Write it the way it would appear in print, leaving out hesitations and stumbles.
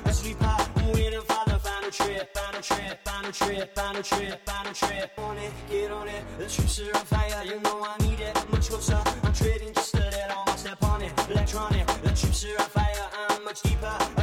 sleeper, waiting for the final trip, final trip, final trip, final trip, final trip. On it, get on it, the troops are on fire, you know I need it. Much closer, I'm trading just a little, I'll step on it. Electronic, the troops are on fire, I'm much deeper.